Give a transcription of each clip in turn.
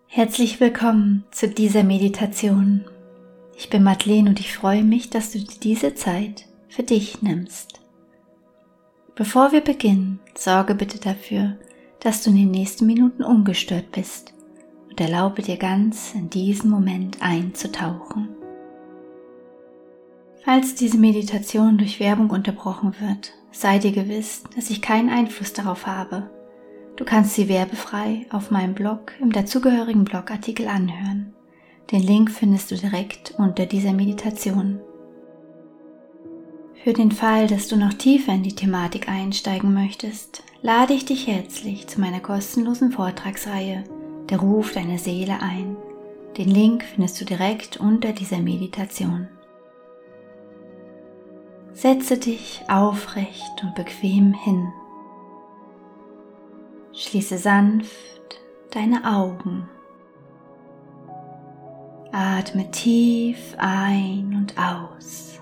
Herzlich willkommen zu dieser Meditation. Ich bin Madeleine und ich freue mich, dass du dir diese Zeit für dich nimmst. Bevor wir beginnen, sorge bitte dafür, dass du in den nächsten Minuten ungestört bist und erlaube dir ganz in diesen Moment einzutauchen. Falls diese Meditation durch Werbung unterbrochen wird, sei dir gewiss, dass ich keinen Einfluss darauf habe. Du kannst sie werbefrei auf meinem Blog im dazugehörigen Blogartikel anhören. Den Link findest du direkt unter dieser Meditation. Für den Fall, dass du noch tiefer in die Thematik einsteigen möchtest, lade ich dich herzlich zu meiner kostenlosen Vortragsreihe Der Ruf deiner Seele ein. Den Link findest du direkt unter dieser Meditation. Setze dich aufrecht und bequem hin. Schließe sanft deine Augen. Atme tief ein und aus.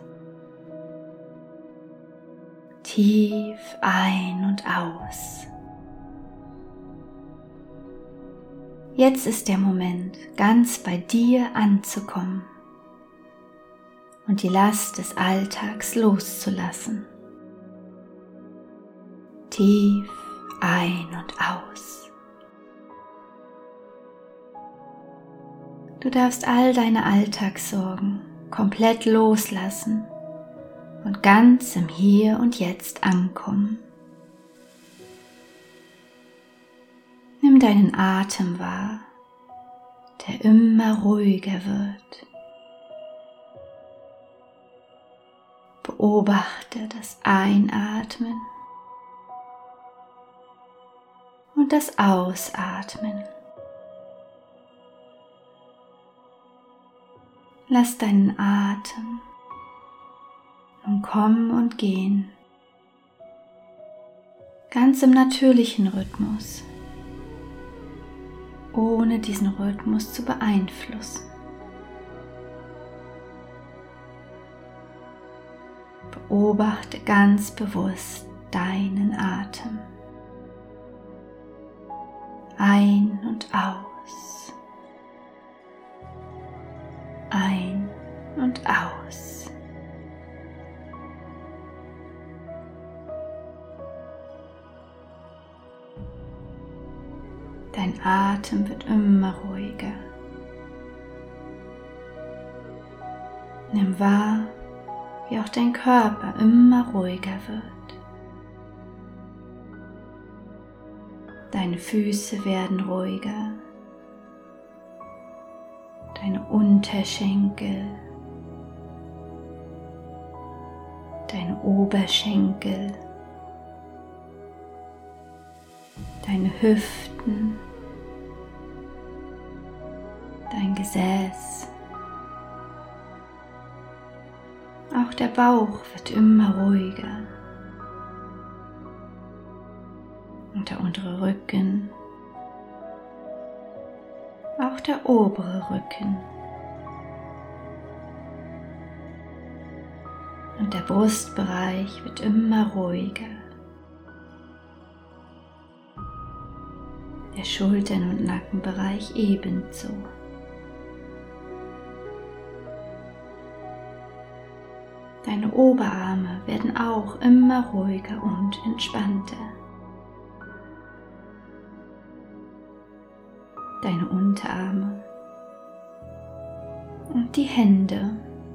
Tief ein und aus. Jetzt ist der Moment, ganz bei dir anzukommen und die Last des Alltags loszulassen. Tief ein und aus. Du darfst all deine Alltagssorgen komplett loslassen und ganz im Hier und Jetzt ankommen. Nimm deinen Atem wahr, der immer ruhiger wird. Beobachte das Einatmen und das Ausatmen. Lass deinen Atem nun kommen und gehen, ganz im natürlichen Rhythmus, ohne diesen Rhythmus zu beeinflussen. Beobachte ganz bewusst deinen Atem. Ein und aus. Ein und aus. Dein Atem wird immer ruhiger. Nimm wahr, wie auch dein Körper immer ruhiger wird. Deine Füße werden ruhiger, deine Unterschenkel, deine Oberschenkel, deine Hüften, dein Gesäß. Auch der Bauch wird immer ruhiger. Und der untere Rücken, auch der obere Rücken und der Brustbereich wird immer ruhiger. Der Schultern- und Nackenbereich ebenso. Deine Oberarme werden auch immer ruhiger und entspannter. Deine Unterarme und die Hände.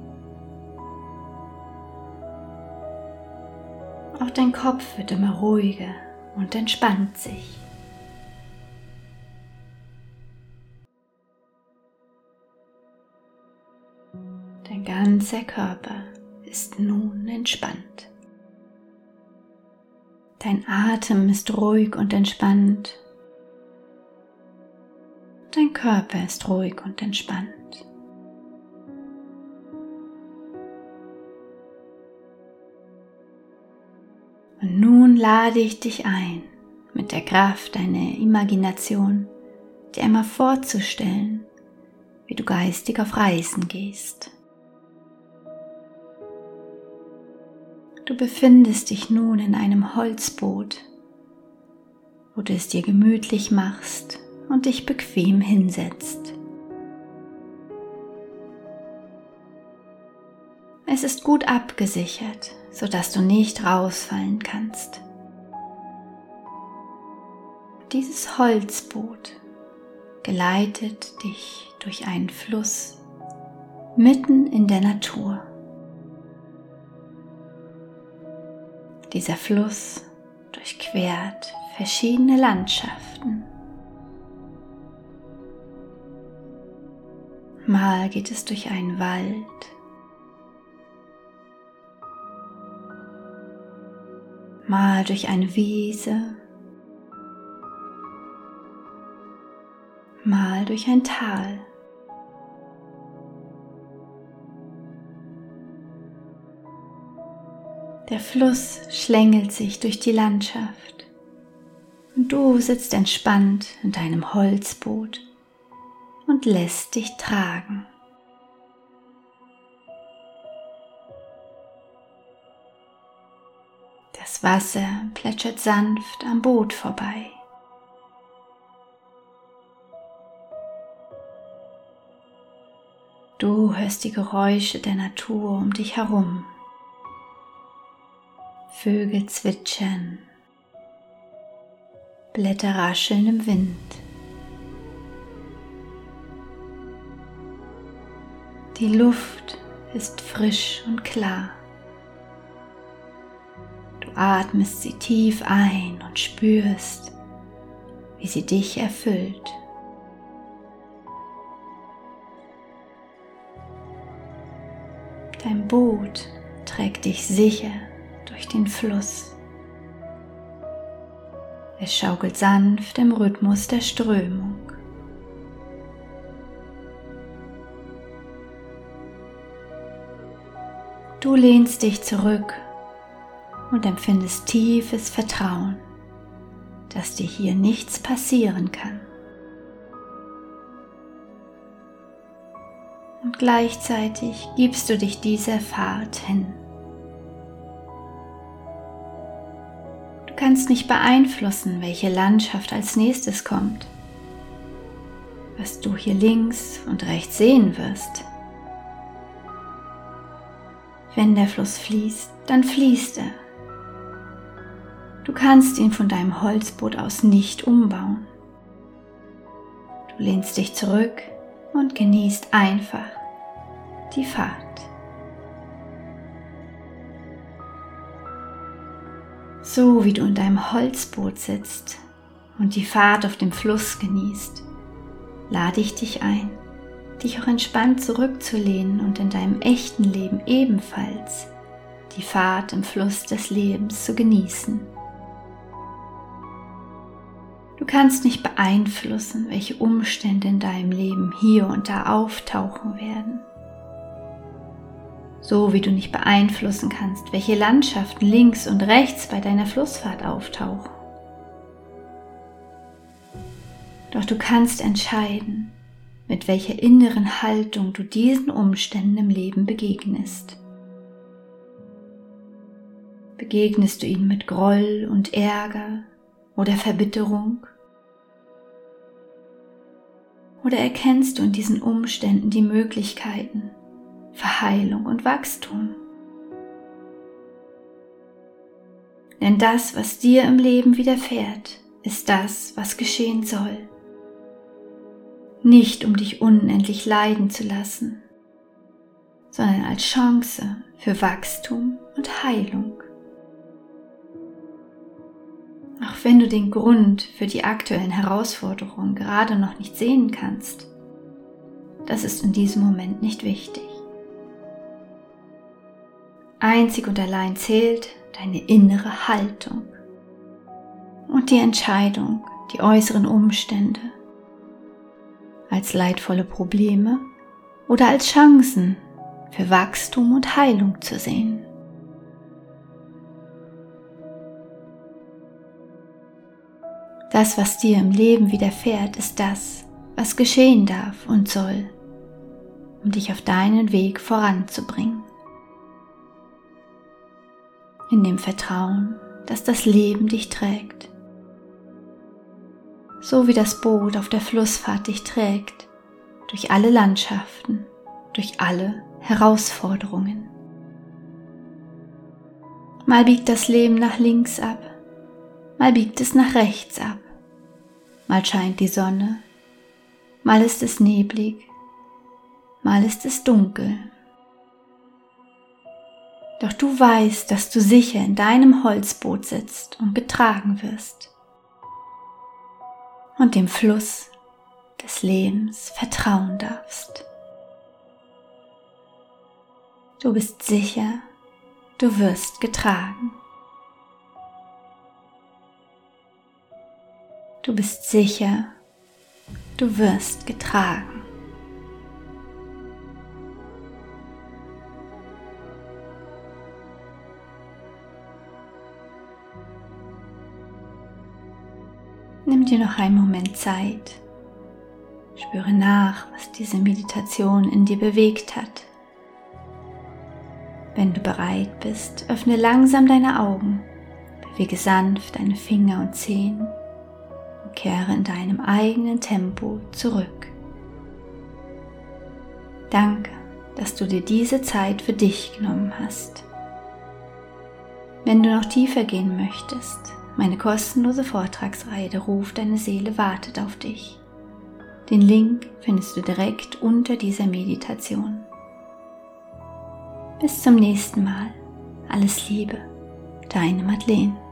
Auch dein Kopf wird immer ruhiger und entspannt sich. Dein ganzer Körper ist nun entspannt. Dein Atem ist ruhig und entspannt. Dein Körper ist ruhig und entspannt. Und nun lade ich dich ein, mit der Kraft deiner Imagination dir einmal vorzustellen, wie du geistig auf Reisen gehst. Du befindest dich nun in einem Holzboot, wo du es dir gemütlich machst und dich bequem hinsetzt. Es ist gut abgesichert, sodass du nicht rausfallen kannst. Dieses Holzboot geleitet dich durch einen Fluss mitten in der Natur. Dieser Fluss durchquert verschiedene Landschaften. Mal geht es durch einen Wald, mal durch eine Wiese, mal durch ein Tal. Der Fluss schlängelt sich durch die Landschaft und du sitzt entspannt in deinem Holzboot und lässt dich tragen. Das Wasser plätschert sanft am Boot vorbei. Du hörst die Geräusche der Natur um dich herum. Vögel zwitschern, Blätter rascheln im Wind. Die Luft ist frisch und klar. Du atmest sie tief ein und spürst, wie sie dich erfüllt. Dein Boot trägt dich sicher durch den Fluss. Es schaukelt sanft im Rhythmus der Strömung. Du lehnst dich zurück und empfindest tiefes Vertrauen, dass dir hier nichts passieren kann. Und gleichzeitig gibst du dich dieser Fahrt hin. Du kannst nicht beeinflussen, welche Landschaft als nächstes kommt, was du hier links und rechts sehen wirst. Wenn der Fluss fließt, dann fließt er. Du kannst ihn von deinem Holzboot aus nicht umbauen. Du lehnst dich zurück und genießt einfach die Fahrt. So wie du in deinem Holzboot sitzt und die Fahrt auf dem Fluss genießt, lade ich dich ein, dich auch entspannt zurückzulehnen und in deinem echten Leben ebenfalls die Fahrt im Fluss des Lebens zu genießen. Du kannst nicht beeinflussen, welche Umstände in deinem Leben hier und da auftauchen werden. So wie du nicht beeinflussen kannst, welche Landschaften links und rechts bei deiner Flussfahrt auftauchen. Doch du kannst entscheiden, mit welcher inneren Haltung du diesen Umständen im Leben begegnest. Begegnest du ihnen mit Groll und Ärger oder Verbitterung? Oder erkennst du in diesen Umständen die Möglichkeiten für Heilung und Wachstum? Denn das, was dir im Leben widerfährt, ist das, was geschehen soll. Nicht um dich unendlich leiden zu lassen, sondern als Chance für Wachstum und Heilung. Auch wenn du den Grund für die aktuellen Herausforderungen gerade noch nicht sehen kannst, das ist in diesem Moment nicht wichtig. Einzig und allein zählt deine innere Haltung und die Entscheidung, die äußeren Umstände als leidvolle Probleme oder als Chancen für Wachstum und Heilung zu sehen. Das, was dir im Leben widerfährt, ist das, was geschehen darf und soll, um dich auf deinen Weg voranzubringen. In dem Vertrauen, dass das Leben dich trägt, so wie das Boot auf der Flussfahrt dich trägt, durch alle Landschaften, durch alle Herausforderungen. Mal biegt das Leben nach links ab, mal biegt es nach rechts ab, mal scheint die Sonne, mal ist es neblig, mal ist es dunkel. Doch du weißt, dass du sicher in deinem Holzboot sitzt und getragen wirst und dem Fluss des Lebens vertrauen darfst. Du bist sicher, du wirst getragen. Du bist sicher, du wirst getragen. Nimm dir noch einen Moment Zeit. Spüre nach, was diese Meditation in dir bewegt hat. Wenn du bereit bist, öffne langsam deine Augen, bewege sanft deine Finger und Zehen und kehre in deinem eigenen Tempo zurück. Danke, dass du dir diese Zeit für dich genommen hast. Wenn du noch tiefer gehen möchtest, meine kostenlose Vortragsreihe Der Ruf deiner Seele wartet auf dich. Den Link findest du direkt unter dieser Meditation. Bis zum nächsten Mal. Alles Liebe, deine Madeleine.